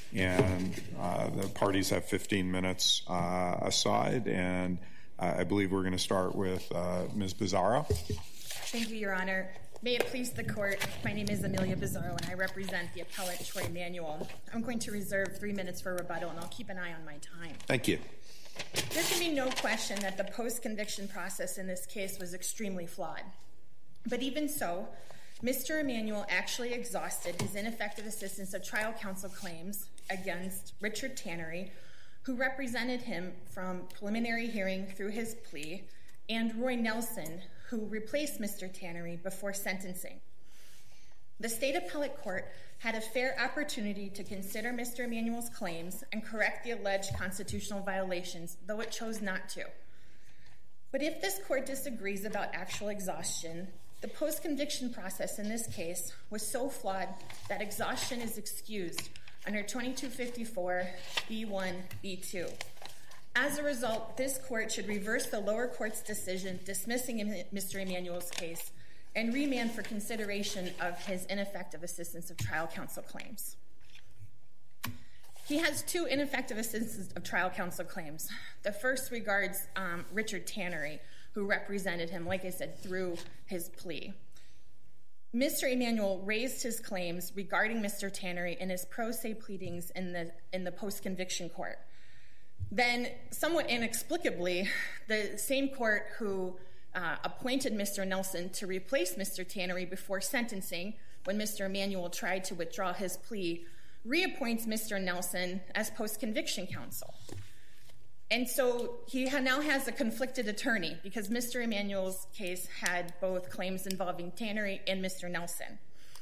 and the parties have 15 minutes aside, and I believe we're going to start with Ms. Bizzarro. Thank you, Your Honor. May it please the Court, my name is Amelia Bizzarro, and I represent the appellate Troy Manuel. I'm going to reserve 3 minutes for rebuttal, and I'll keep an eye on my time. Thank you. There can be no question that the post-conviction process in this case was extremely flawed. But even so, Mr. Emanuel actually exhausted his ineffective assistance of trial counsel claims against Richard Tannery, who represented him from preliminary hearing through his plea, and Roy Nelson, who replaced Mr. Tannery before sentencing. The state appellate court had a fair opportunity to consider Mr. Emanuel's claims and correct the alleged constitutional violations, though it chose not to. But if this court disagrees about actual exhaustion, the post-conviction process in this case was so flawed that exhaustion is excused under 2254 B1 B2. As a result, this court should reverse the lower court's decision dismissing Mr. Emanuel's case and remand for consideration of his ineffective assistance of trial counsel claims. He has 2 ineffective assistance of trial counsel claims. The first regards Richard Tannery, who represented him, like I said, through his plea. Mr. Emanuel raised his claims regarding Mr. Tannery in his pro se pleadings in the post-conviction court. Then, somewhat inexplicably, the same court who appointed Mr. Nelson to replace Mr. Tannery before sentencing, when Mr. Emanuel tried to withdraw his plea, reappoints Mr. Nelson as post-conviction counsel. And so he now has a conflicted attorney because Mr. Emanuel's case had both claims involving Tannery and Mr. Nelson.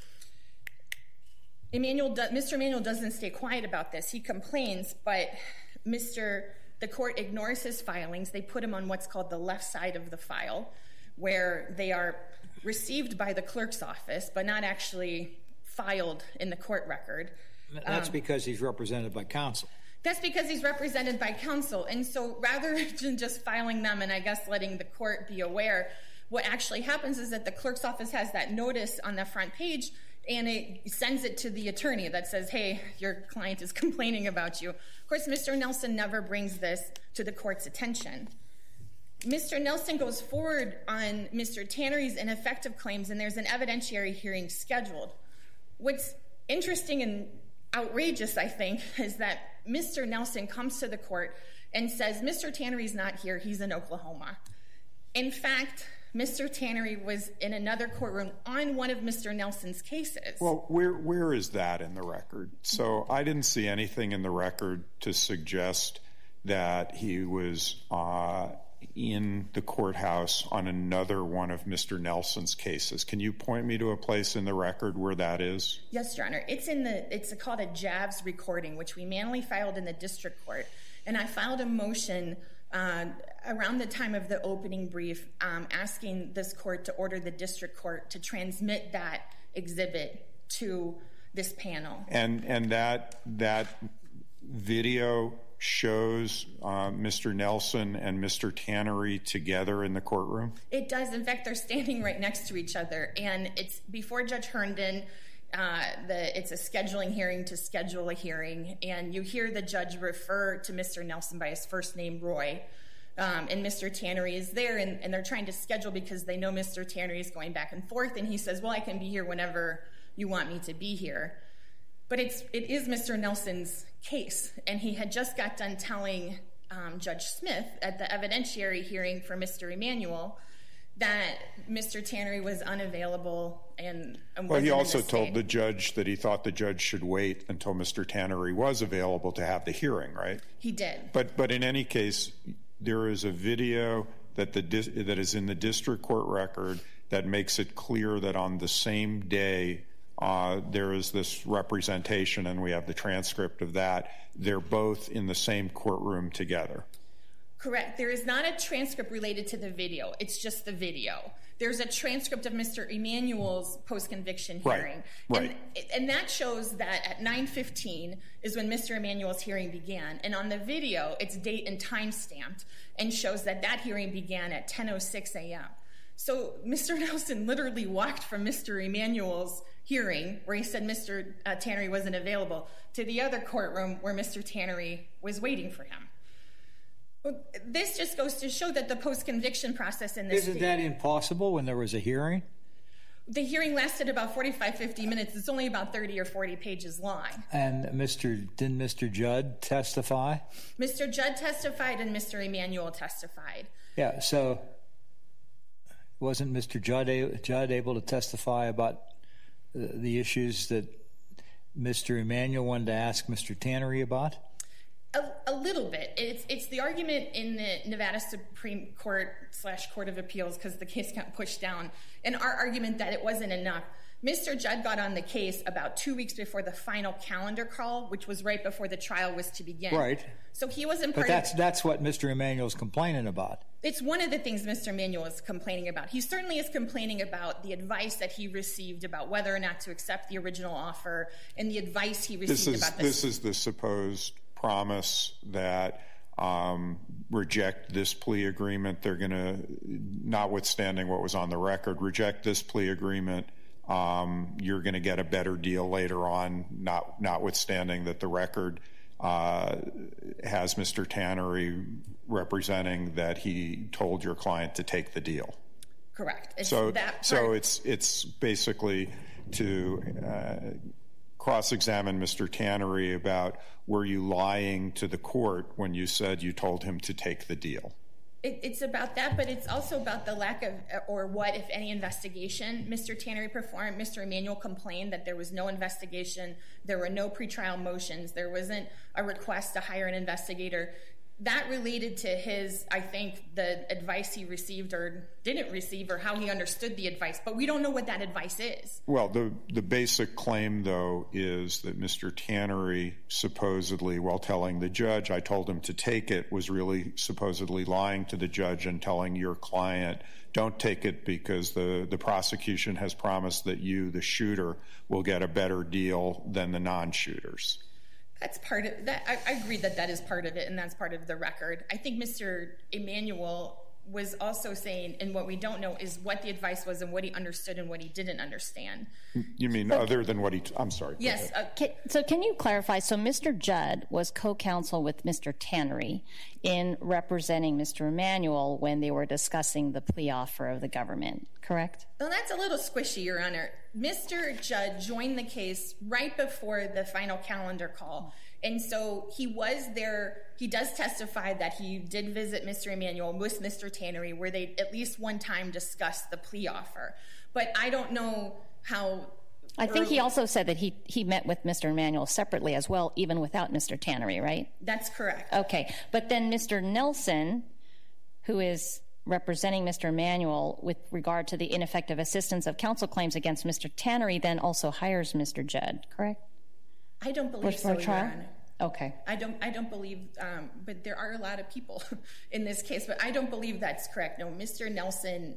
Mr. Emanuel doesn't stay quiet about this. He complains, but the court ignores his filings. They put him on what's called the left side of the file, where they are received by the clerk's office, but not actually filed in the court record. That's because he's represented by counsel. That's because he's represented by counsel. And so rather than just filing them and I guess letting the court be aware, what actually happens is that the clerk's office has that notice on the front page and it sends it to the attorney that says, hey, your client is complaining about you. Of course, Mr. Nelson never brings this to the court's attention. Mr. Nelson goes forward on Mr. Tannery's ineffective claims, and there's an evidentiary hearing scheduled. What's interesting and outrageous, I think, is that Mr. Nelson comes to the court and says, Mr. Tannery's not here, he's in Oklahoma. In fact, Mr. Tannery was in another courtroom on one of Mr. Nelson's cases. Well, where is that in the record? So I didn't see anything in the record to suggest that he was in the courthouse on another one of Mr. Nelson's cases. Can you point me to a place in the record where that is? Yes, Your Honor. It's called a JAVS recording, which we manually filed in the district court. And I filed a motion around the time of the opening brief asking this court to order the district court to transmit that exhibit to this panel. And that video shows Mr. Nelson and Mr. Tannery together in the courtroom? It does. In fact, they're standing right next to each other. And it's before Judge Herndon. It's a scheduling hearing to schedule a hearing. And you hear the judge refer to Mr. Nelson by his first name, Roy. And Mr. Tannery is there, and they're trying to schedule because they know Mr. Tannery is going back and forth. And he says, well, I can be here whenever you want me to be here. But it is Mr. Nelson's case, and he had just got done telling Judge Smith at the evidentiary hearing for Mr. Emanuel that Mr. Tannery was unavailable and well, he also told the judge that he thought the judge should wait until Mr. Tannery was available to have the hearing, right? He did. But in any case, there is a video that is in the district court record that makes it clear that on the same day there is this representation, and we have the transcript of that. They're both in the same courtroom together. Correct. There is not a transcript related to the video. It's just the video. There's a transcript of Mr. Emanuel's post-conviction hearing. Right. And that shows that at 9:15 is when Mr. Emanuel's hearing began. And on the video, it's date and time stamped and shows that that hearing began at 10:06 a.m. So Mr. Nelson literally walked from Mr. Emanuel's hearing, where he said Mr. Tannery wasn't available, to the other courtroom where Mr. Tannery was waiting for him. This just goes to show that the post-conviction process in this... Isn't that impossible when there was a hearing? The hearing lasted about 45, 50 minutes. It's only about 30 or 40 pages long. And didn't Mr. Judd testify? Mr. Judd testified and Mr. Emanuel testified. Yeah, so wasn't Mr. Judd able to testify about the issues that Mr. Emanuel wanted to ask Mr. Tannery about? A little bit. It's the argument in the Nevada Supreme Court / Court of Appeals, because the case got pushed down, and our argument that it wasn't enough. Mr. Judd got on the case about 2 weeks before the final calendar call, which was right before the trial was to begin. Right. So he wasn't part But that's what Mr. Emanuel's complaining about. It's one of the things Mr. Emanuel is complaining about. He certainly is complaining about the advice that he received about whether or not to accept the original offer, and the advice he received about this. This is the supposed promise that reject this plea agreement. They're going to, notwithstanding what was on the record, reject this plea agreement. You're going to get a better deal later on, notwithstanding that the record has Mr. Tannery representing that he told your client to take the deal. Correct. It's basically to cross-examine Mr. Tannery about, were you lying to the court when you said you told him to take the deal? It's about that, but it's also about the lack of, or what, if any, investigation Mr. Tannery performed. Mr. Emanuel complained that there was no investigation, there were no pretrial motions, there wasn't a request to hire an investigator. That related to his, I think, the advice he received or didn't receive, or how he understood the advice. But we don't know what that advice is. Well, the basic claim, though, is that Mr. Tannery supposedly, while telling the judge, I told him to take it, was really supposedly lying to the judge and telling your client, don't take it because the prosecution has promised that you, the shooter, will get a better deal than the non-shooters. That's part of that. I agree that is part of it, and that's part of the record. I think Mr. Emanuel was also saying, and what we don't know is what the advice was and what he understood and what he didn't understand. You mean other than what he... I'm sorry. Yes. So can you clarify? So Mr. Judd was co-counsel with Mr. Tannery in representing Mr. Emanuel when they were discussing the plea offer of the government, correct? Well, that's a little squishy, Your Honor. Mr. Judd joined the case right before the final calendar call. And so he was there. He does testify that he did visit Mr. Emanuel with Mr. Tannery, where they at least one time discussed the plea offer. But I don't know how... I think he also said that he met with Mr. Emanuel separately as well, even without Mr. Tannery, right? That's correct. Okay. But then Mr. Nelson, who is representing Mr. Emanuel with regard to the ineffective assistance of counsel claims against Mr. Tannery, then also hires Mr. Judd, correct? I don't believe so, Your Honor. Okay. I don't believe, but there are a lot of people in this case, but I don't believe that's correct. No, Mr. Nelson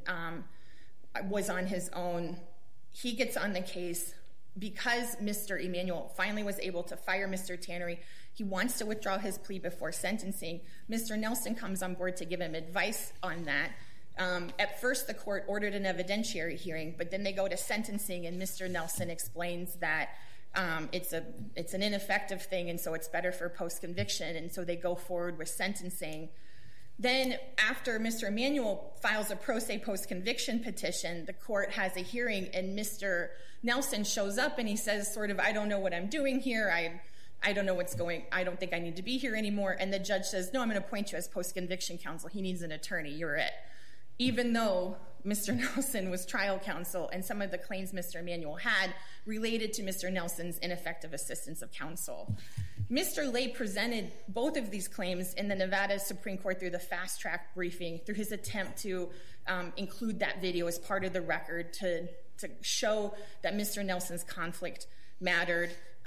was on his own. He gets on the case because Mr. Emanuel finally was able to fire Mr. Tannery. He wants to withdraw his plea before sentencing. Mr. Nelson comes on board to give him advice on that. At first, the court ordered an evidentiary hearing, but then they go to sentencing, and Mr. Nelson explains that it's an ineffective thing, and so it's better for post-conviction, and so they go forward with sentencing. Then after Mr. Emanuel files a pro se post-conviction petition, the court has a hearing, and Mr. Nelson shows up, and he says sort of, I don't know what I'm doing here. I don't know what's going, I don't think I need to be here anymore. And the judge says, no, I'm going to appoint you as post-conviction counsel. He needs an attorney. You're it. Even though Mr. Nelson was trial counsel, and some of the claims Mr. Emanuel had related to Mr. Nelson's ineffective assistance of counsel. Mr. Lay presented both of these claims in the Nevada Supreme Court through the fast-track briefing, through his attempt to include that video as part of the record to show that Mr. Nelson's conflict mattered.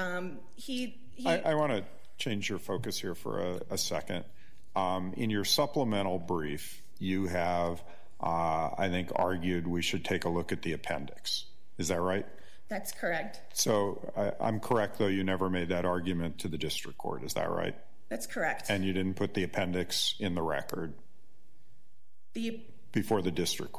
I want to change your focus here for a second. In your supplemental brief, you have, I think, argued we should take a look at the appendix. Is that right? That's correct. So I'm correct, though, you never made that argument to the district court. Is that right? That's correct. And you didn't put the appendix in the record before the district court?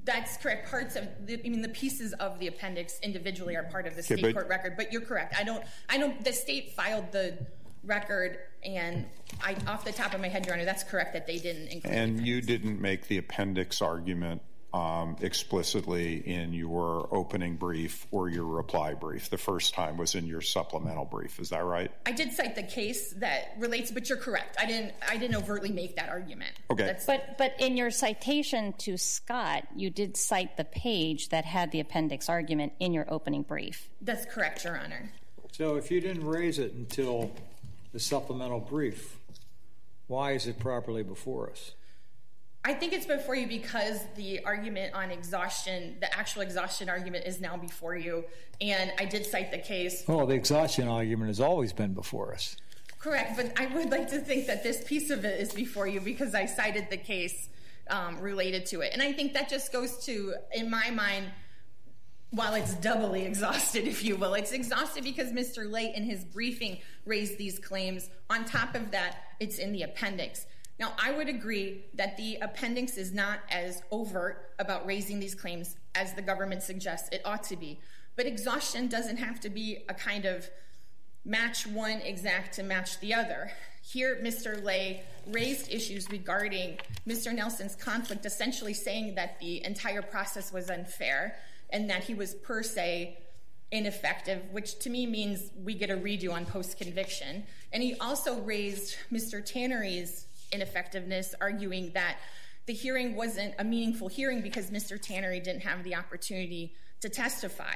That's correct. Parts of the pieces of the appendix individually are part of the state court record, but you're correct. The state filed the record, and off the top of my head, Your Honor, that's correct that they didn't include And you didn't make the appendix argument explicitly in your opening brief or your reply brief. The first time was in your supplemental brief. Is that right? I did cite the case that relates, but you're correct. I didn't overtly make that argument. Okay. But in your citation to Scott, you did cite the page that had the appendix argument in your opening brief. That's correct, Your Honor. So if you didn't raise it until the supplemental brief, why is it properly before us? I think it's before you because the argument on exhaustion, the actual exhaustion argument, is now before you, and I did cite the case. Well, the exhaustion argument has always been before us. Correct, but I would like to think that this piece of it is before you because I cited the case related to it. And I think that just goes to, in my mind, while it's doubly exhausted, if you will, it's exhausted because Mr. Lay in his briefing raised these claims. On top of that, it's in the appendix. Now, I would agree that the appendix is not as overt about raising these claims as the government suggests it ought to be. But exhaustion doesn't have to be a kind of match one exact to match the other. Here, Mr. Lay raised issues regarding Mr. Nelson's conflict, essentially saying that the entire process was unfair and that he was per se ineffective, which to me means we get a redo on post-conviction. And he also raised Mr. Tannery's ineffectiveness, arguing that the hearing wasn't a meaningful hearing because Mr. Tannery didn't have the opportunity to testify.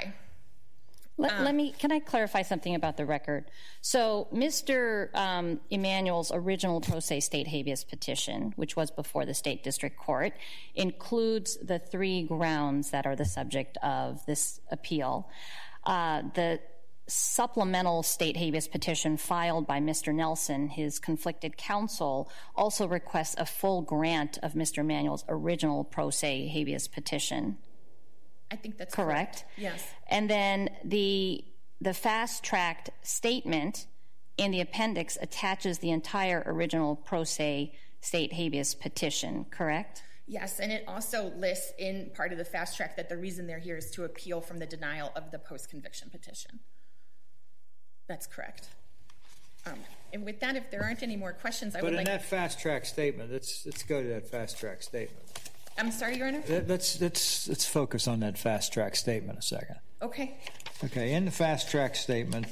Can I clarify something about the record? So Mr. Emanuel's original pro se state habeas petition, which was before the state district court, includes the 3 grounds that are the subject of this appeal. The supplemental state habeas petition filed by Mr. Nelson, his conflicted counsel, also requests a full grant of Mr. Emanuel's original pro se habeas petition. I think that's correct. Yes. And then the fast-tracked statement in the appendix attaches the entire original pro se state habeas petition, correct? Yes, and it also lists in part of the fast track that the reason they're here is to appeal from the denial of the post-conviction petition. That's correct. And with that, if there aren't any more questions, I would like... But in that fast-track statement, let's go to that fast-track statement. I'm sorry, Your Honor? Let's focus on that fast-track statement a second. Okay. Okay, in the fast-track statement,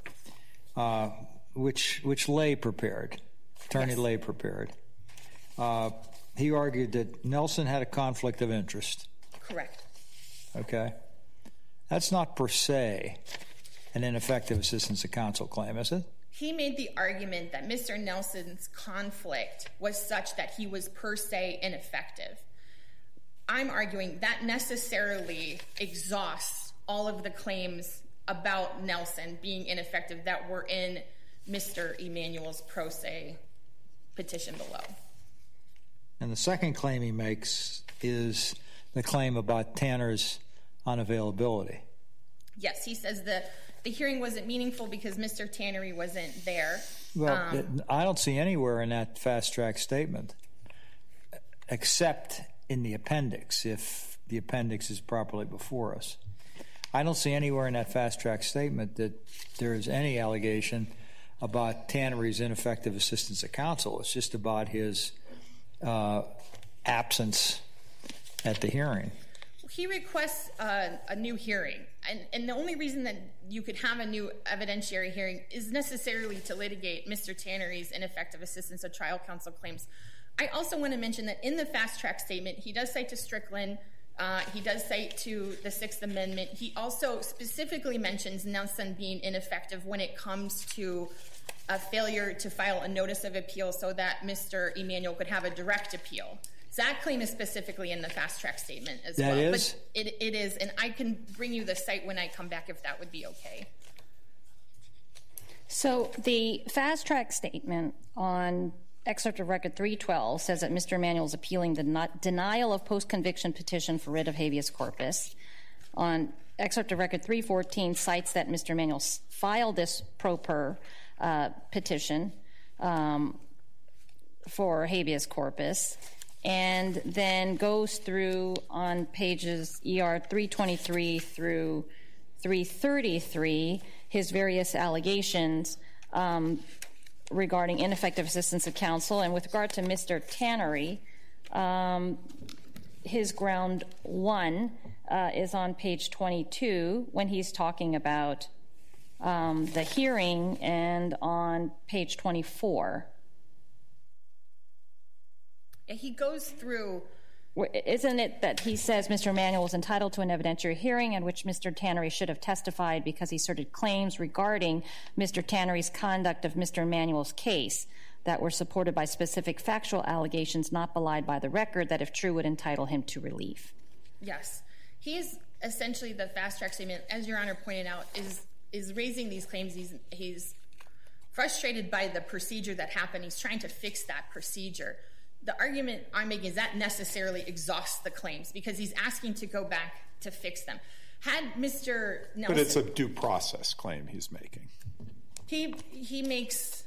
which Lay prepared, Attorney Lay prepared, he argued that Nelson had a conflict of interest. Correct. Okay. That's not per se an ineffective assistance of counsel claim, is it? He made the argument that Mr. Nelson's conflict was such that he was per se ineffective. I'm arguing that necessarily exhausts all of the claims about Nelson being ineffective that were in Mr. Emanuel's pro se petition below. And the second claim he makes is the claim about Tanner's unavailability. Yes, he says that the hearing wasn't meaningful because Mr. Tannery wasn't there. Well, I don't see anywhere in that fast-track statement, except in the appendix, if the appendix is properly before us. I don't see anywhere in that fast-track statement that there is any allegation about Tannery's ineffective assistance of counsel. It's just about his absence at the hearing. He requests a new hearing, and the only reason that you could have a new evidentiary hearing is necessarily to litigate Mr. Tannery's ineffective assistance of trial counsel claims. I also want to mention that in the fast-track statement, he does cite to Strickland, he does cite to the Sixth Amendment. He also specifically mentions Nelson being ineffective when it comes to a failure to file a notice of appeal so that Mr. Emanuel could have a direct appeal. So that claim is specifically in the fast-track statement as well. That is? But it is, and I can bring you the site when I come back if that would be okay. So the fast-track statement on excerpt of Record 312 says that Mr. Emanuel is appealing the denial of post-conviction petition for writ of habeas corpus. On excerpt of Record 314 cites that Mr. Emanuel filed this pro per petition for habeas corpus. and then goes through on pages ER 323 through 333 his various allegations regarding ineffective assistance of counsel. And with regard to Mr. Tannery, his ground one is on page 22 when he's talking about the hearing, and on page 24. He goes through. Isn't it that he says Mr. Emanuel was entitled to an evidentiary hearing in which Mr. Tannery should have testified because he asserted claims regarding Mr. Tannery's conduct of Mr. Emanuel's case that were supported by specific factual allegations not belied by the record that, if true, would entitle him to relief? Yes. He is essentially the fast-track statement, as Your Honor pointed out, is raising these claims. He's frustrated by the procedure that happened. He's trying to fix that procedure. The argument I'm making is that necessarily exhausts the claims because he's asking to go back to fix them. Had Mr. Nelson... But it's a due process claim he's making. He makes...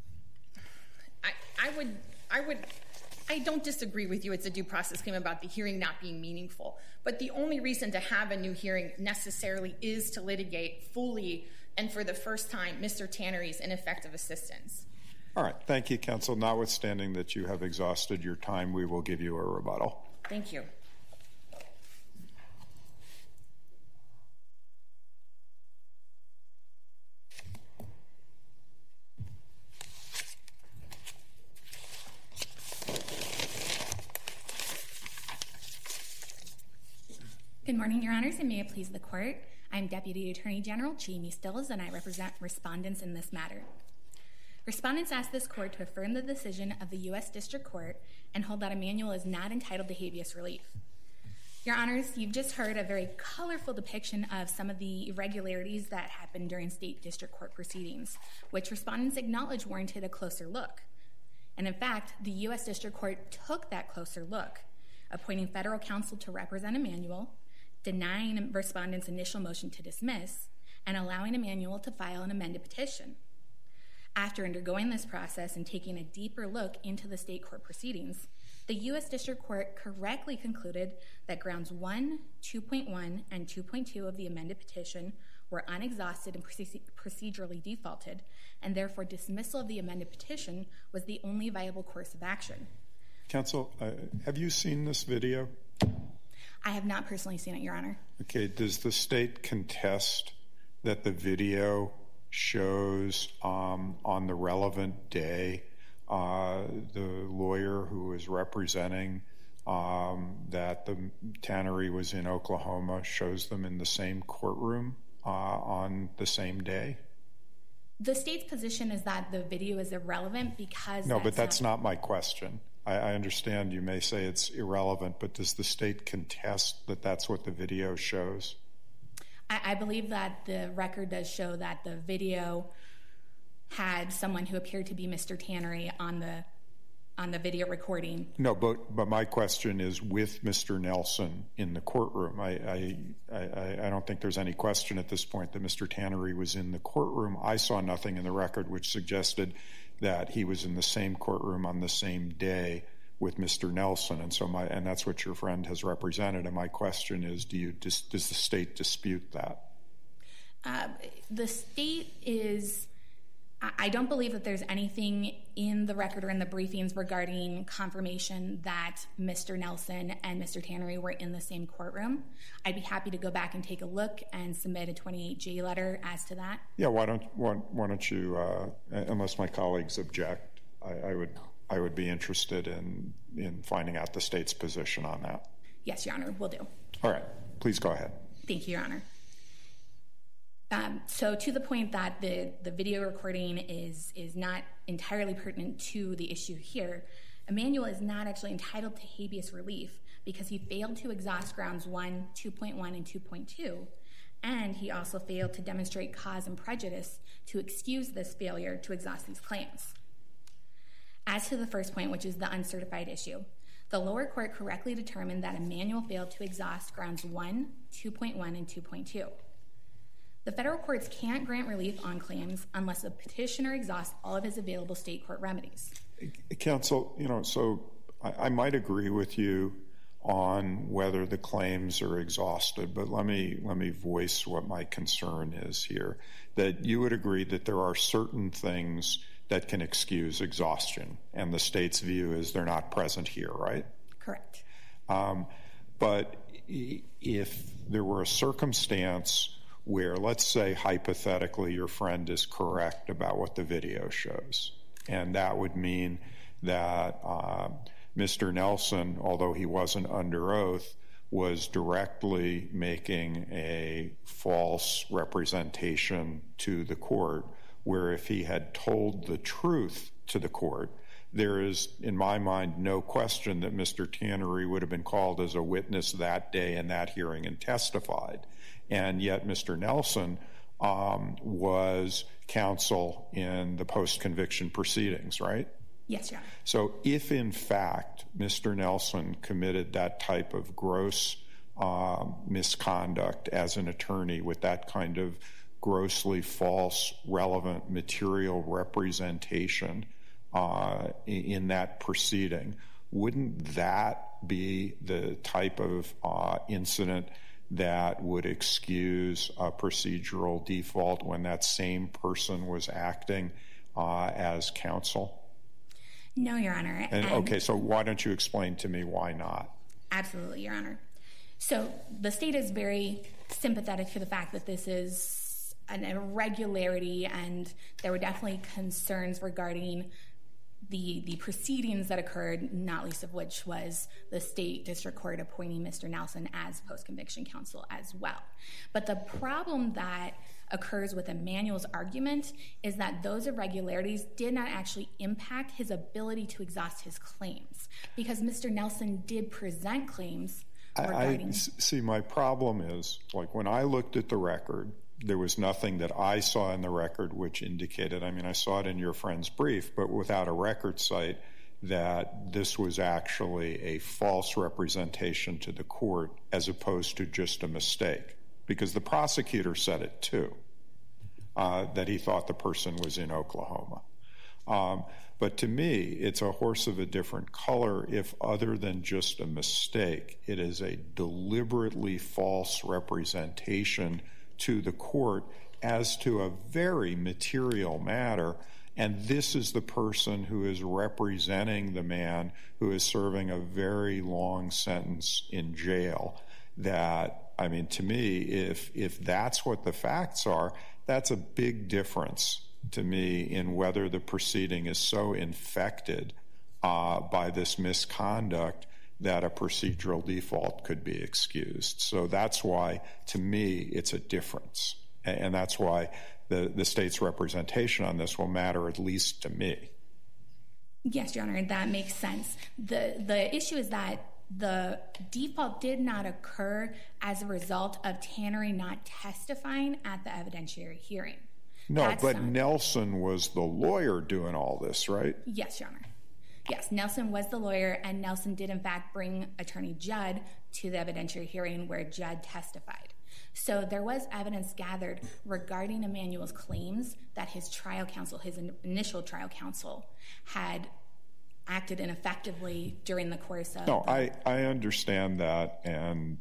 I don't disagree with you. It's a due process claim about the hearing not being meaningful. But the only reason to have a new hearing necessarily is to litigate fully and for the first time Mr. Tannery's ineffective assistance. All right. Thank you, counsel. Notwithstanding that you have exhausted your time, we will give you a rebuttal. Thank you. Good morning, Your Honors, and may it please the Court. I'm Deputy Attorney General Jamie Stills, and I represent respondents in this matter. Respondents ask this Court to affirm the decision of the U.S. District Court and hold that Emanuel is not entitled to habeas relief. Your Honors, you've just heard a very colorful depiction of some of the irregularities that happened during state district court proceedings, which respondents acknowledge warranted a closer look. And in fact, the U.S. District Court took that closer look, appointing federal counsel to represent Emanuel, denying respondents' initial motion to dismiss, and allowing Emanuel to file an amended petition. After undergoing this process and taking a deeper look into the state court proceedings, the U.S. District Court correctly concluded that grounds 1, 2.1, and 2.2 of the amended petition were unexhausted and procedurally defaulted, and therefore dismissal of the amended petition was the only viable course of action. Counsel, have you seen this video? I have not personally seen it, Your Honor. Okay. Does the state contest that the video shows on the relevant day the lawyer who is representing that the tannery was in Oklahoma shows them in the same courtroom on the same day? The state's position is that the video is irrelevant because... No, but that's not my question. I understand you may say it's irrelevant, but does the state contest that that's what the video shows? I believe that the record does show that the video had someone who appeared to be Mr. Tannery on the video recording. No, but my question is with Mr. Nelson in the courtroom. I don't think there's any question at this point that Mr. Tannery was in the courtroom. I saw nothing in the record which suggested that he was in the same courtroom on the same day with Mr. Nelson, and that's what your friend has represented. And my question is, does the state dispute that? The state is... I don't believe that there's anything in the record or in the briefings regarding confirmation that Mr. Nelson and Mr. Tannery were in the same courtroom. I'd be happy to go back and take a look and submit a 28J letter as to that. Yeah, why don't you, unless my colleagues object, I would be interested in finding out the state's position on that. Yes, Your Honor, will do. All right, please go ahead. Thank you, Your Honor. So to the point that the video recording is not entirely pertinent to the issue here, Emanuel is not actually entitled to habeas relief because he failed to exhaust grounds 1, 2.1, and 2.2, and he also failed to demonstrate cause and prejudice to excuse this failure to exhaust these claims. As to the first point, which is the uncertified issue, the lower court correctly determined that Emanuel failed to exhaust grounds 1, 2.1, and 2.2. The federal courts can't grant relief on claims unless the petitioner exhausts all of his available state court remedies. Counsel, so I might agree with you on whether the claims are exhausted, but let me voice what my concern is here. That you would agree that there are certain things that can excuse exhaustion, and the state's view is they're not present here, right? Correct. But if there were a circumstance where, let's say, hypothetically, your friend is correct about what the video shows, and that would mean that Mr. Nelson, although he wasn't under oath, was directly making a false representation to the court, where if he had told the truth to the court, there is, in my mind, no question that Mr. Tannery would have been called as a witness that day in that hearing and testified. And yet Mr. Nelson was counsel in the post-conviction proceedings, right? Yes, Your Honor. So if, in fact, Mr. Nelson committed that type of gross misconduct as an attorney with that kind of grossly false, relevant material representation in that proceeding, wouldn't that be the type of incident that would excuse a procedural default when that same person was acting as counsel? No, Your Honor. Okay, so why don't you explain to me why not? Absolutely, Your Honor. So the state is very sympathetic to the fact that this is an irregularity, and there were definitely concerns regarding the proceedings that occurred, not least of which was the state district court appointing Mr. Nelson as post-conviction counsel as well. But the problem that occurs with Emmanuel's argument is that those irregularities did not actually impact his ability to exhaust his claims, because Mr. Nelson did present claims regarding... See, my problem is, like, when I looked at the record, there was nothing that I saw in the record which indicated, I mean, I saw it in your friend's brief, but without a record site, that this was actually a false representation to the court as opposed to just a mistake. Because the prosecutor said it too, that he thought the person was in Oklahoma. But to me, it's a horse of a different color if, other than just a mistake, it is a deliberately false representation to the court as to a very material matter. And this is the person who is representing the man who is serving a very long sentence in jail. That, I mean, to me, if that's what the facts are, that's a big difference to me in whether the proceeding is so infected by this misconduct that a procedural default could be excused. So that's why, to me, it's a difference. And that's why the state's representation on this will matter, at least to me. Yes, Your Honor, that makes sense. The issue is that the default did not occur as a result of Tannery not testifying at the evidentiary hearing. No, but Nelson was the lawyer doing all this, right? Yes, Your Honor. Yes, Nelson was the lawyer, and Nelson did, in fact, bring Attorney Judd to the evidentiary hearing where Judd testified. So there was evidence gathered regarding Emmanuel's claims that his trial counsel, his initial trial counsel, had acted ineffectively during the course of... No, I understand that, and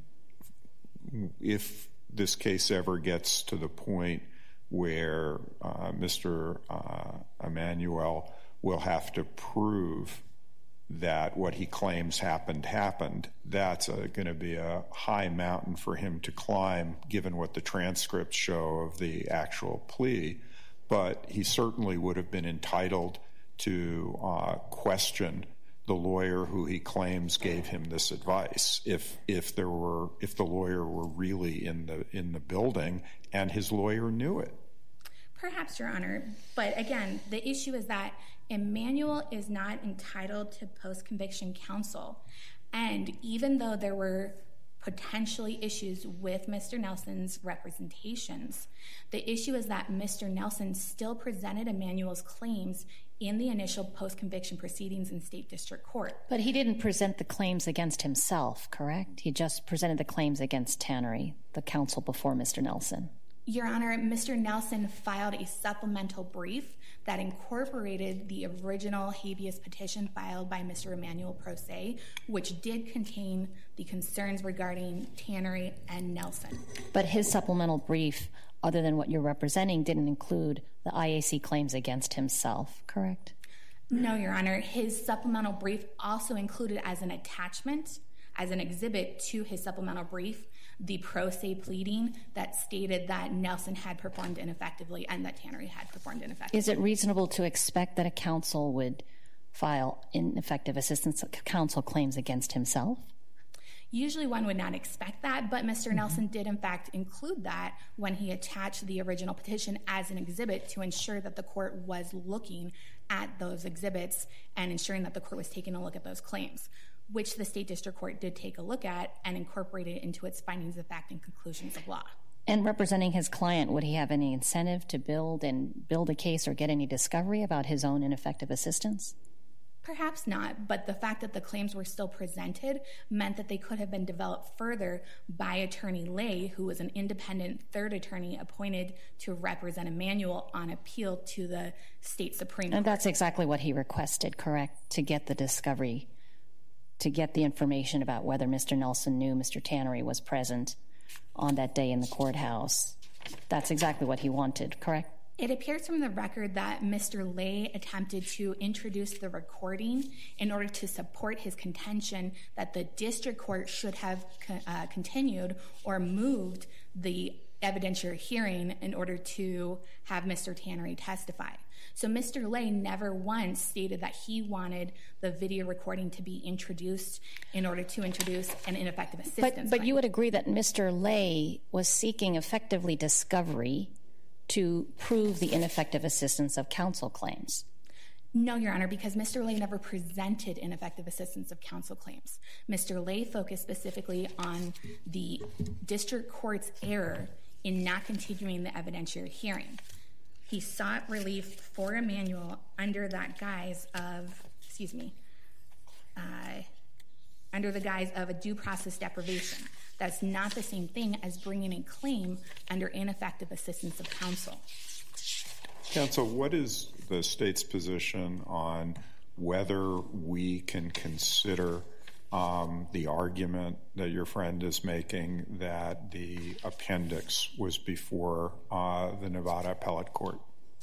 if this case ever gets to the point where Mr. Emmanuel will have to prove that what he claims happened, that's going to be a high mountain for him to climb, given what the transcripts show of the actual plea. But he certainly would have been entitled to question the lawyer who he claims gave him this advice, if the lawyer were really in the building and his lawyer knew it. Perhaps, Your Honor. But again, the issue is that Emmanuel is not entitled to post-conviction counsel. And even though there were potentially issues with Mr. Nelson's representations, the issue is that Mr. Nelson still presented Emmanuel's claims in the initial post-conviction proceedings in state district court. But he didn't present the claims against himself, correct? He just presented the claims against Tannery, the counsel before Mr. Nelson. Your Honor, Mr. Nelson filed a supplemental brief that incorporated the original habeas petition filed by Mr. Emanuel Pro Se, which did contain the concerns regarding Tannery and Nelson. But his supplemental brief, other than what you're representing, didn't include the IAC claims against himself, correct? No, Your Honor. His supplemental brief also included as an attachment, as an exhibit to his supplemental brief, the pro se pleading that stated that Nelson had performed ineffectively and that Tannery had performed ineffectively. Is it reasonable to expect that a counsel would file ineffective assistance counsel claims against himself? Usually one would not expect that, but Mr. Nelson did in fact include that when he attached the original petition as an exhibit to ensure that the court was looking at those exhibits and ensuring that the court was taking a look at those claims, which the State District Court did take a look at and incorporated into its findings of fact and conclusions of law. And representing his client, would he have any incentive to build a case or get any discovery about his own ineffective assistance? Perhaps not, but the fact that the claims were still presented meant that they could have been developed further by Attorney Lay, who was an independent third attorney appointed to represent Emanuel on appeal to the State Supreme Court. And that's exactly what he requested, correct? To get the discovery, to get the information about whether Mr. Nelson knew Mr. Tannery was present on that day in the courthouse. That's exactly what he wanted, correct? It appears from the record that Mr. Lay attempted to introduce the recording in order to support his contention that the district court should have continued or moved the evidentiary hearing in order to have Mr. Tannery testify. So Mr. Lay never once stated that he wanted the video recording to be introduced in order to introduce an ineffective assistance. But you would agree that Mr. Lay was seeking effectively discovery to prove the ineffective assistance of counsel claims? No, Your Honor, because Mr. Lay never presented ineffective assistance of counsel claims. Mr. Lay focused specifically on the district court's error in not continuing the evidentiary hearing. He sought relief for Emanuel under that guise of, under the guise of a due process deprivation. That's not the same thing as bringing a claim under ineffective assistance of counsel. Counsel, what is the state's position on whether we can consider the argument that your friend is making that the appendix was before the Nevada Appellate Court?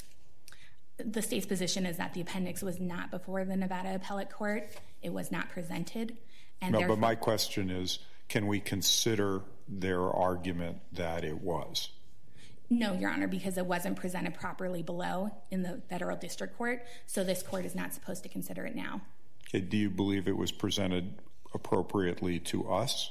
The state's position is that the appendix was not before the Nevada Appellate Court. It was not presented. And no, but my question is, can we consider their argument that it was? No, Your Honor, because it wasn't presented properly below in the federal district court, so this court is not supposed to consider it now. Okay, do you believe it was presented appropriately to us?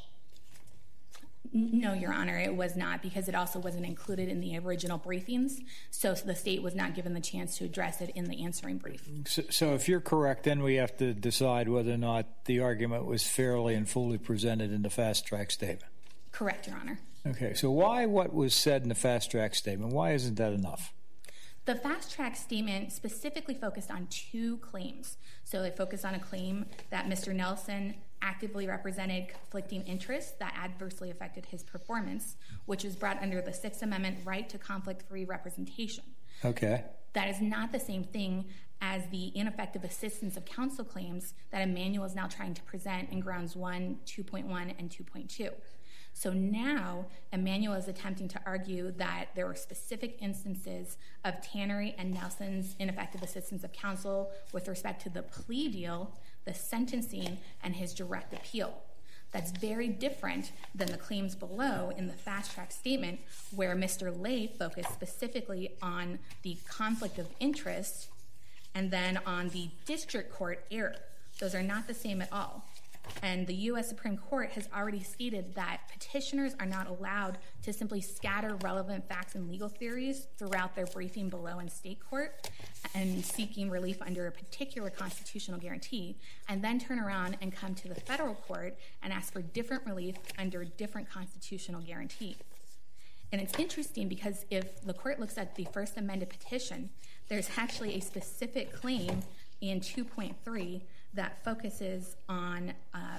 No, Your Honor, it was not, because it also wasn't included in the original briefings, so the state was not given the chance to address it in the answering brief. So if you're correct, then we have to decide whether or not the argument was fairly and fully presented in the fast-track statement. Correct, Your Honor. Okay, so why what was said in the fast-track statement? Why isn't that enough? The fast-track statement specifically focused on two claims. So it focused on a claim that Mr. Nelson actively represented conflicting interests that adversely affected his performance, which was brought under the Sixth Amendment right to conflict-free representation. Okay. That is not the same thing as the ineffective assistance of counsel claims that Emanuel is now trying to present in grounds 1, 2.1, and 2.2. So now Emanuel is attempting to argue that there were specific instances of Tannery and Nelson's ineffective assistance of counsel with respect to the plea deal, the sentencing, and his direct appeal. That's very different than the claims below in the fast-track statement, where Mr. Lay focused specifically on the conflict of interest and then on the district court error. Those are not the same at all. And the U.S. Supreme Court has already stated that petitioners are not allowed to simply scatter relevant facts and legal theories throughout their briefing below in state court and seeking relief under a particular constitutional guarantee, and then turn around and come to the federal court and ask for different relief under a different constitutional guarantee. And it's interesting because if the court looks at the first amended petition, there's actually a specific claim in 2.3 that focuses on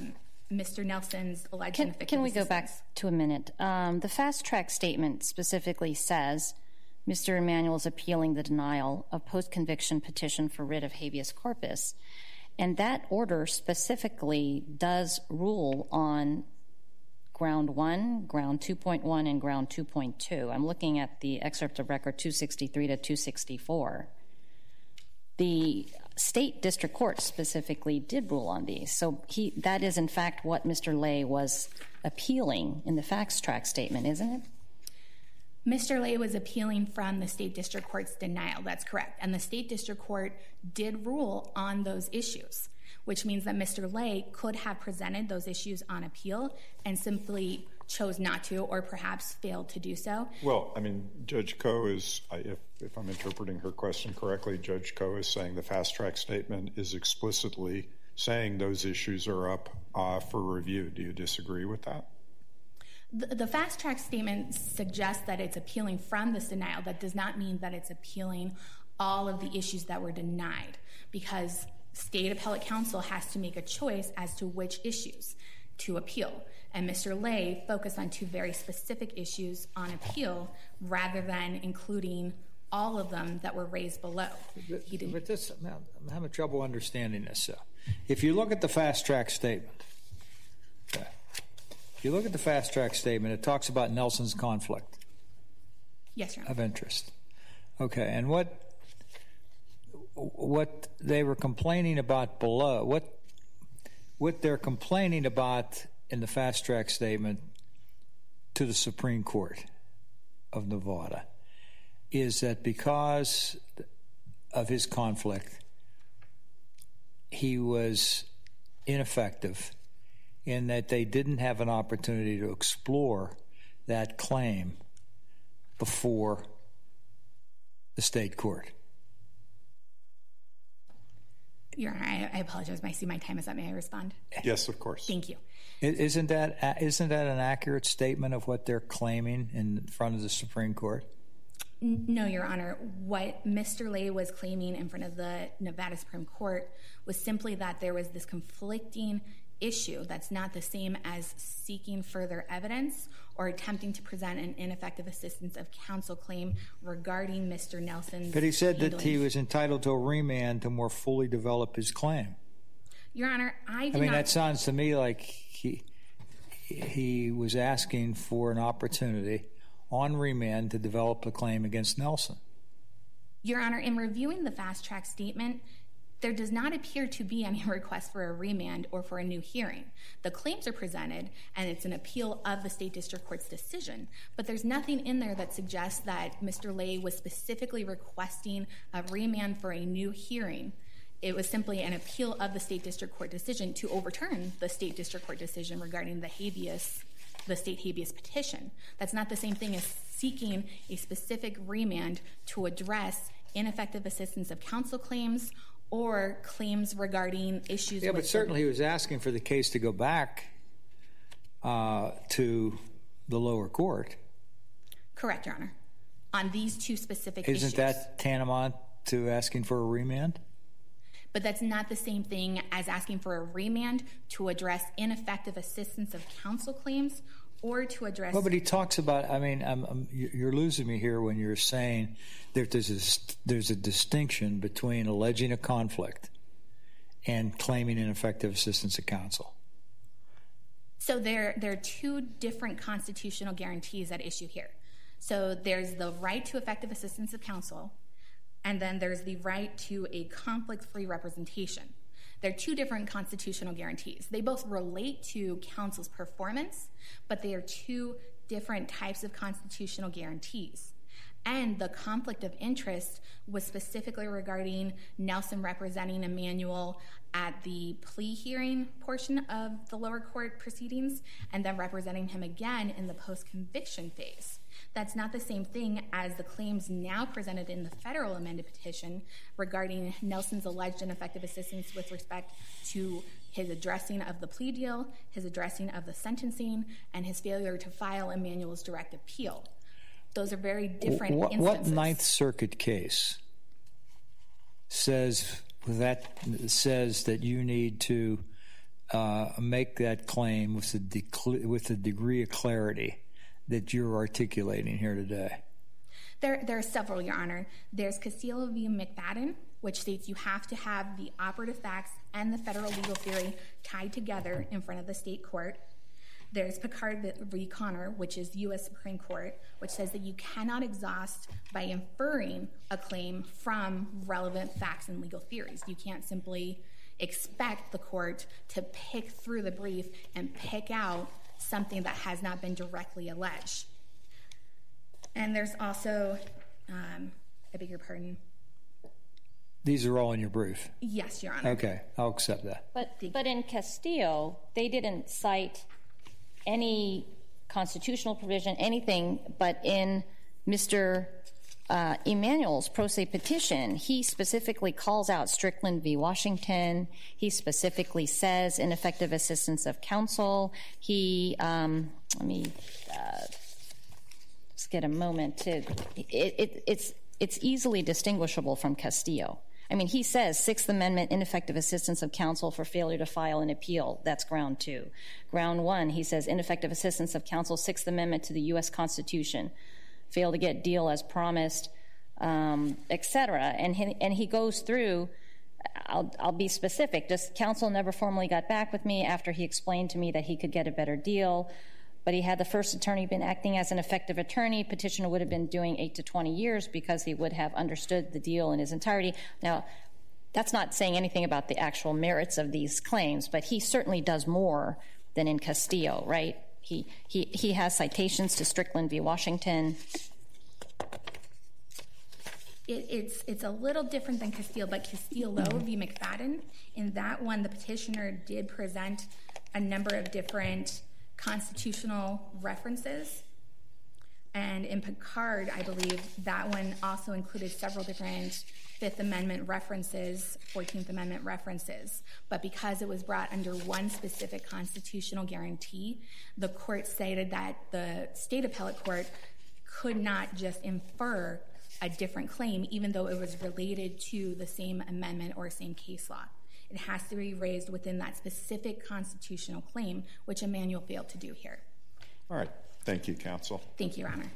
Mr. Nelson's alleged Can ineffective we go back assistance. to a minute? The fast track statement specifically says Mr. Emanuel is appealing the denial of post-conviction petition for writ of habeas corpus. And that order specifically does rule on ground 1, ground 2.1, and ground 2.2. I'm looking at the excerpt of record 263 to 264. The state district court specifically did rule on these. So that is, in fact, what Mr. Lay was appealing in the fast track statement, isn't it? Mr. Lay was appealing from the state district court's denial. That's correct. And the state district court did rule on those issues, which means that Mr. Lay could have presented those issues on appeal and simply chose not to, or perhaps failed to do so. Well, I mean, Judge Koh is, if I'm interpreting her question correctly, Judge Koh is saying the fast track statement is explicitly saying those issues are up for review. Do you disagree with that? The fast track statement suggests that it's appealing from this denial. That does not mean that it's appealing all of the issues that were denied, because state appellate counsel has to make a choice as to which issues to appeal. And Mr. Lay focused on 2 very specific issues on appeal rather than including all of them that were raised below. But this, I'm having trouble understanding this. If you look at the fast track statement, it talks about Nelson's conflict. Yes, Your Honor. Of interest. Okay, and what they were complaining about below, what they're complaining about in the fast track statement to the Supreme Court of Nevada is that because of his conflict, he was ineffective in that they didn't have an opportunity to explore that claim before the state court. Your Honor, I apologize. I see my time is up. May I respond? Yes, of course. Thank you. Isn't that an accurate statement of what they're claiming in front of the Supreme Court? No, Your Honor. What Mr. Lay was claiming in front of the Nevada Supreme Court was simply that there was this conflicting issue that's not the same as seeking further evidence or attempting to present an ineffective assistance of counsel claim regarding Mr. Nelson's But he said that handling. he was entitled to a remand to more fully develop his claim. Your Honor, I mean, that sounds to me like he was asking for an opportunity on remand to develop a claim against Nelson. Your Honor, in reviewing the fast track statement, there does not appear to be any request for a remand or for a new hearing. The claims are presented, and it's an appeal of the state district court's decision, but there's nothing in there that suggests that Mr. Lay was specifically requesting a remand for a new hearing. It was simply an appeal of the state district court decision to overturn the state district court decision regarding the state habeas petition. That's not the same thing as seeking a specific remand to address ineffective assistance of counsel claims or claims regarding issues. Yeah, but certainly he was asking for the case to go back to the lower court. Correct, Your Honor. On these 2 specific issues. Isn't that tantamount to asking for a remand? But that's not the same thing as asking for a remand to address ineffective assistance of counsel claims or to address... Well, but he talks about, I mean, you're losing me here when you're saying that there's a distinction between alleging a conflict and claiming ineffective assistance of counsel. So there are 2 different constitutional guarantees at issue here. So there's the right to effective assistance of counsel, and then there's the right to a conflict-free representation. They're 2 different constitutional guarantees. They both relate to counsel's performance, but they are 2 different types of constitutional guarantees. And the conflict of interest was specifically regarding Nelson representing Emanuel at the plea hearing portion of the lower court proceedings and then representing him again in the post-conviction phase. That's not the same thing as the claims now presented in the federal amended petition regarding Nelson's alleged ineffective assistance with respect to his addressing of the plea deal, his addressing of the sentencing, and his failure to file Emanuel's direct appeal. Those are very different instances. What Ninth Circuit case says that you need to make that claim with the degree of clarity that you're articulating here today? There are several, Your Honor. There's Castillo v. McFadden, which states you have to have the operative facts and the federal legal theory tied together in front of the state court. There's Picard v. Connor, which is U.S. Supreme Court, which says that you cannot exhaust by inferring a claim from relevant facts and legal theories. You can't simply expect the court to pick through the brief and pick out something that has not been directly alleged. And there's also, I beg your pardon. These are all in your brief? Yes, Your Honor. Okay, I'll accept that. But in Castillo, they didn't cite any constitutional provision, anything, but in Mr. Emanuel's pro se petition, he specifically calls out Strickland v. Washington. He specifically says ineffective assistance of counsel. He, let me just get a moment to, it's easily distinguishable from Castillo. I mean, he says Sixth Amendment ineffective assistance of counsel for failure to file an appeal. That's ground 2. Ground 1, he says ineffective assistance of counsel, Sixth Amendment to the U.S. Constitution, fail to get deal as promised, etc. And he goes through. I'll be specific. Just counsel never formally got back with me after he explained to me that he could get a better deal. But he had the first attorney been acting as an effective attorney, petitioner would have been doing 8 to 20 years because he would have understood the deal in his entirety. Now, that's not saying anything about the actual merits of these claims, but he certainly does more than in Castillo, right? He has citations to Strickland v. Washington. It's a little different than Castillo, but Castillo v. McFadden, in that one, the petitioner did present a number of different constitutional references. And in Picard, I believe that one also included several different Fifth Amendment references, 14th Amendment references. But because it was brought under one specific constitutional guarantee, the court stated that the state appellate court could not just infer a different claim, even though it was related to the same amendment or same case law. It has to be raised within that specific constitutional claim, which Emanuel failed to do here. All right. Thank you, counsel. Thank you, Your Honor.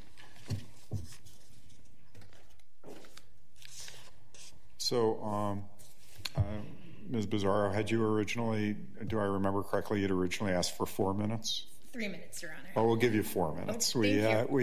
So, Ms. Bizzarro, had you originally, do I remember correctly, you'd originally asked for 4 minutes? 3 minutes, Your Honor. Oh, we'll give you 4 minutes. Oh,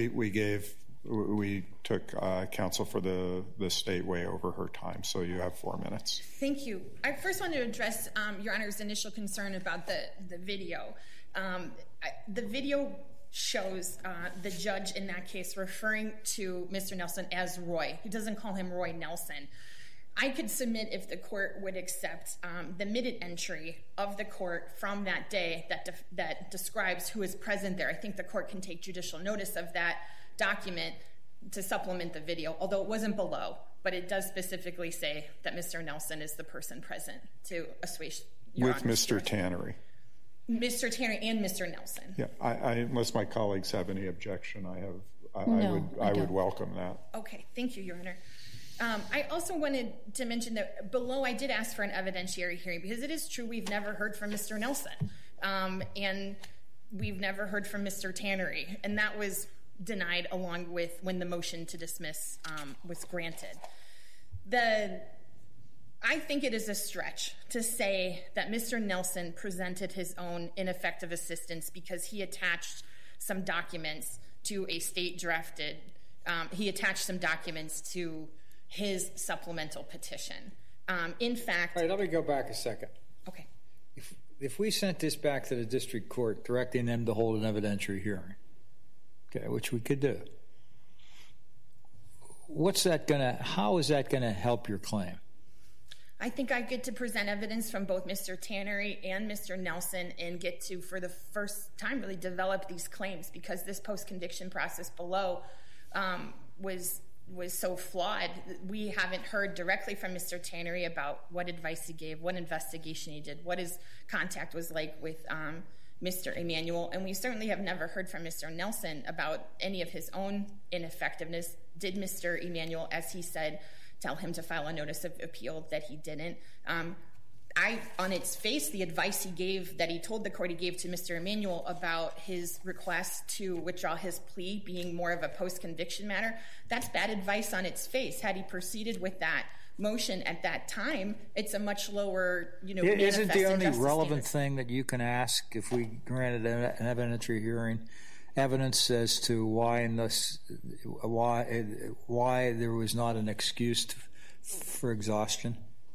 We took counsel for the state way over her time, so you have 4 minutes. Thank you. I first want to address Your Honor's initial concern about the video. The video shows the judge in that case referring to Mr. Nelson as Roy. He doesn't call him Roy Nelson. I could submit, if the court would accept, the minute entry of the court from that day that describes who is present there. I think the court can take judicial notice of that document to supplement the video, although it wasn't below, but it does specifically say that Mr. Nelson is the person present to assuage Your With Mr. Tannery. Mr. Tannery and Mr. Nelson. Yeah, unless my colleagues have any objection, I would welcome that. Okay, thank you, Your Honor. I also wanted to mention that below I did ask for an evidentiary hearing because it is true we've never heard from Mr. Nelson, and we've never heard from Mr. Tannery, and that was denied along with when the motion to dismiss was granted. I think it is a stretch to say that Mr. Nelson presented his own ineffective assistance because he attached some documents to a state-drafted, he attached some documents to his supplemental petition. In fact... All right, let me go back a second. Okay. If we sent this back to the district court directing them to hold an evidentiary hearing, okay, which we could do, how is that gonna help your claim? I think I get to present evidence from both Mr. Tannery and Mr. Nelson and get to, for the first time, really develop these claims because this post-conviction process below was so flawed. We haven't heard directly from Mr. Tannery about what advice he gave, what investigation he did, what his contact was like with Mr. Emanuel, and we certainly have never heard from Mr. Nelson about any of his own ineffectiveness. Did Mr. Emanuel, as he said, tell him to file a notice of appeal that he didn't? on its face, the advice that he told the court he gave to Mr. Emanuel about his request to withdraw his plea being more of a post-conviction matter, that's bad advice on its face. Had he proceeded with that motion at that time, it's a much lower, Isn't the only relevant thing that you can ask if we granted an evidentiary hearing evidence as to why there was not an excuse for exhaustion?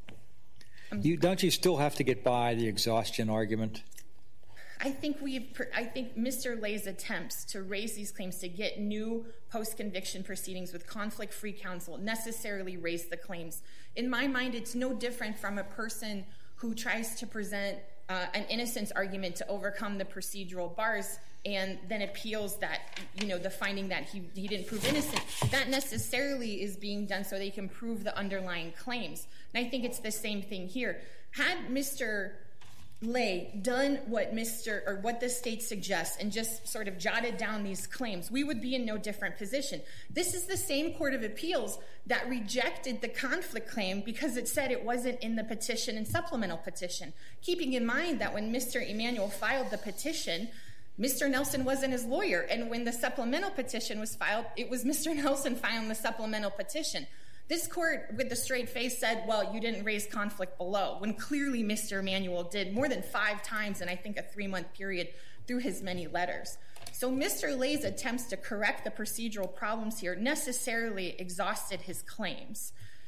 Don't you still have to get by the exhaustion argument? I think Mr. Lay's attempts to raise these claims to get new post-conviction proceedings with conflict-free counsel necessarily raise the claims. In my mind, it's no different from a person who tries to present an innocence argument to overcome the procedural bars and then appeals that, the finding that he didn't prove innocent. That necessarily is being done so they can prove the underlying claims. And I think it's the same thing here. Had Mr. Lay done what the state suggests and just sort of jotted down these claims, we would be in no different position. This is the same Court of Appeals that rejected the conflict claim because it said it wasn't in the petition and supplemental petition, keeping in mind that when Mr. Emanuel filed the petition, Mr. Nelson wasn't his lawyer, and when the supplemental petition was filed, it was Mr. Nelson filing the supplemental petition. This court, with a straight face, said, well, you didn't raise conflict below, when clearly Mr. Emanuel did more than 5 times in, I think, a 3-month period through his many letters. So Mr. Lay's attempts to correct the procedural problems here necessarily exhausted his claims.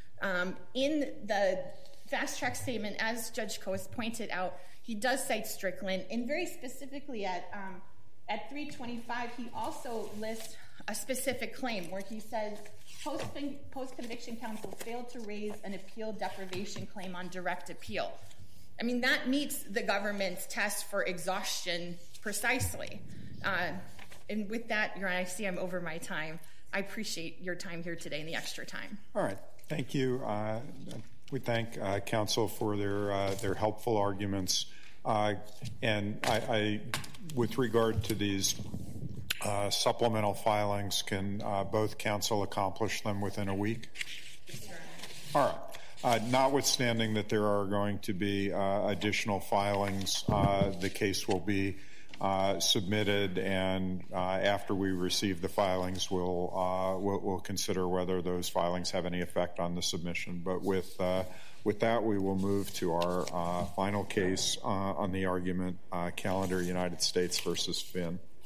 In the fast-track statement, as Judge Coase pointed out, he does cite Strickland, and very specifically at 325, he also lists a specific claim where he says, post-conviction counsel failed to raise an appeal deprivation claim on direct appeal. I mean, that meets the government's test for exhaustion precisely. And with that, Your Honor, I see I'm over my time. I appreciate your time here today and the extra time. All right. Thank you. We thank counsel for their helpful arguments. And I, with regard to these supplemental filings, can both counsel accomplish them within a week? Yes, Your Honor. All right. Notwithstanding that there are going to be additional filings, the case will be submitted, and after we receive the filings, we'll consider whether those filings have any effect on the submission. But with that, we will move to our final case on the argument, calendar United States versus Finn.